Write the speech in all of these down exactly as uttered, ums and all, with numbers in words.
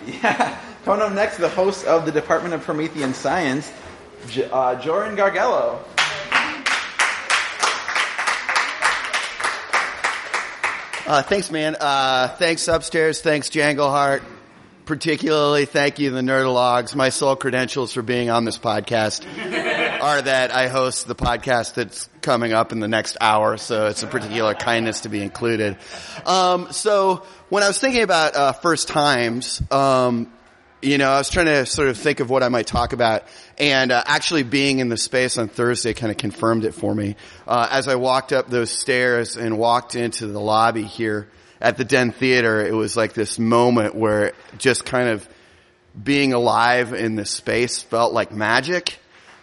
Yeah. Coming up next, the host of the Department of Promethean Science, J- uh, Joran Gargello. Uh, thanks, man. Uh, thanks, Upstairs. Thanks, Jangleheart. Particularly, thank you, the Nerdologues. My sole credentials for being on this podcast are that I host the podcast that's coming up in the next hour, so it's a particular kindness to be included. Um, so, when I was thinking about uh, first times, um, you know, I was trying to sort of think of what I might talk about, and uh, actually being in the space on Thursday kind of confirmed it for me. Uh, as I walked up those stairs and walked into the lobby here at the Den Theater, it was like this moment where just kind of being alive in this space felt like magic,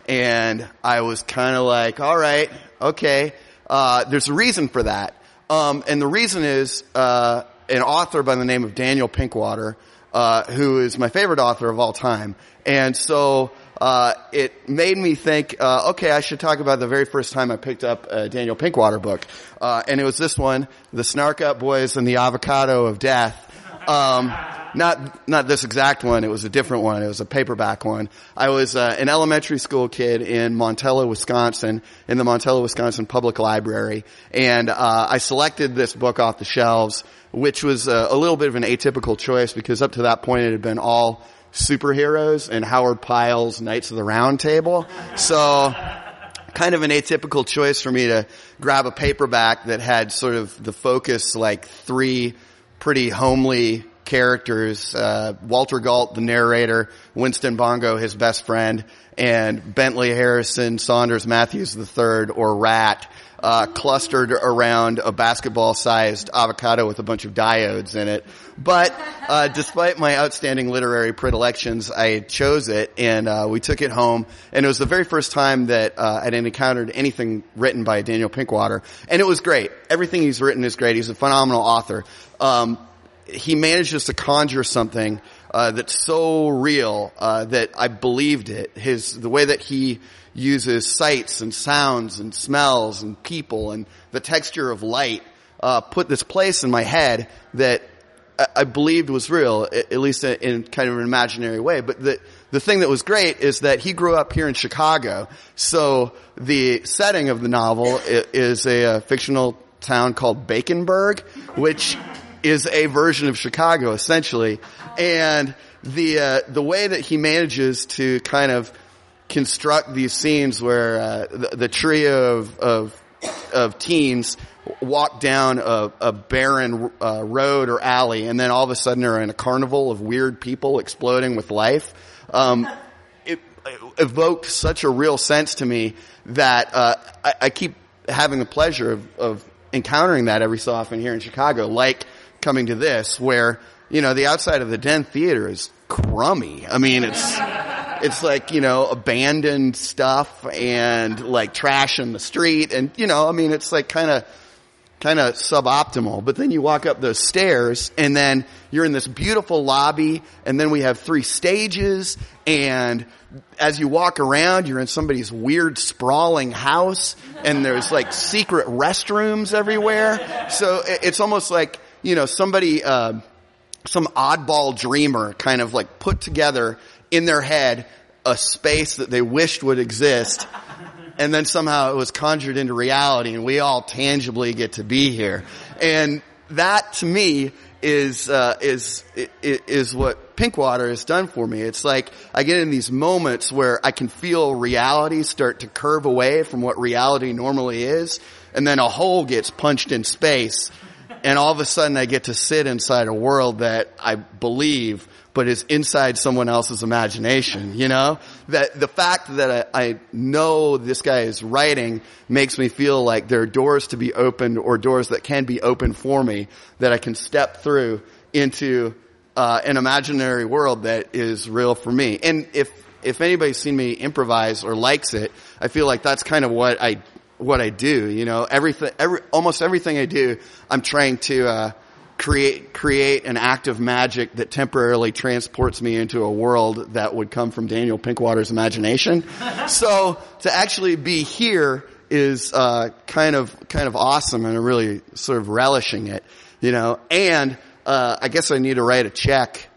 and I was kind of like, all right, okay, uh, there's a reason for that. Um, and the reason is uh, an author by the name of Daniel Pinkwater, Uh, who is my favorite author of all time. And so, uh, it made me think, uh, okay, I should talk about the very first time I picked up a Daniel Pinkwater book. Uh, and it was this one, The Snark Up Boys and the Avocado of Death. Um, not, not this exact one, it was a different one, it was a paperback one. I was, uh, an elementary school kid in Montello, Wisconsin, in the Montello, Wisconsin Public Library. And, uh, I selected this book off the shelves, which was a, a little bit of an atypical choice because up to that point it had been all superheroes and Howard Pyle's Knights of the Round Table. So, kind of an atypical choice for me to grab a paperback that had sort of the focus like three pretty homely characters, uh, Walter Galt, the narrator, Winston Bongo, his best friend, and Bentley Harrison Saunders Matthews the third, or Rat, uh, clustered around a basketball-sized avocado with a bunch of diodes in it. But, uh, despite my outstanding literary predilections, I chose it, and, uh, we took it home, and it was the very first time that, uh, I'd encountered anything written by Daniel Pinkwater, and it was great. Everything he's written is great. He's a phenomenal author. Um, he manages to conjure something, uh, that's so real, uh, that I believed it. His, the way that he uses sights and sounds and smells and people and the texture of light, uh, put this place in my head that I, I believed was real, at least in kind of an imaginary way. But the, the thing that was great is that he grew up here in Chicago. So the setting of the novel is a, a fictional town called Baconburg, which is a version of Chicago, essentially. And the, uh, the way that he manages to kind of construct these scenes where, uh, the, the trio of, of, of teens walk down a, a barren, uh, road or alley, and then all of a sudden are in a carnival of weird people exploding with life. Um, it, it evoked such a real sense to me that, uh, I, I keep having the pleasure of, of encountering that every so often here in Chicago, like coming to this, where, you know, the outside of the Den Theater is crummy. I mean, it's, it's like, you know, abandoned stuff and like trash in the street. And, you know, I mean, it's like kind of, kind of suboptimal. But then you walk up those stairs and then you're in this beautiful lobby, and then we have three stages, and as you walk around, you're in somebody's weird sprawling house, and there's like secret restrooms everywhere. So it's almost like, you know, somebody, uh, some oddball dreamer kind of like put together in their head a space that they wished would exist, and then somehow it was conjured into reality, and we all tangibly get to be here. And that, to me, is uh is is what Pinkwater has done for me. It's like I get in these moments where I can feel reality start to curve away from what reality normally is, and then a hole gets punched in space, and all of a sudden I get to sit inside a world that I believe but is inside someone else's imagination, you know? That the fact that I, I know this guy is writing makes me feel like there are doors to be opened, or doors that can be opened for me, that I can step through into uh an imaginary world that is real for me. And if if anybody's seen me improvise or likes it, I feel like that's kind of what I what I do, you know? Everything every almost everything I do, I'm trying to uh create create an act of magic that temporarily transports me into a world that would come from Daniel Pinkwater's imagination. So to actually be here is uh kind of kind of awesome, and I'm really sort of relishing it, you know. And uh I guess I need to write a check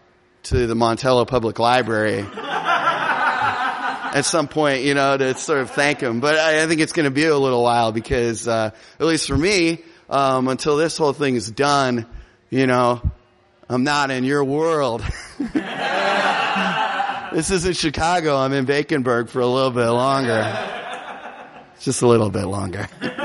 to the Montello Public Library at some point, you know, to sort of thank him. But I, I think it's going to be a little while because, uh, at least for me, um, until this whole thing is done, you know, I'm not in your world. This isn't Chicago. I'm in Baconburg for a little bit longer. Just a little bit longer.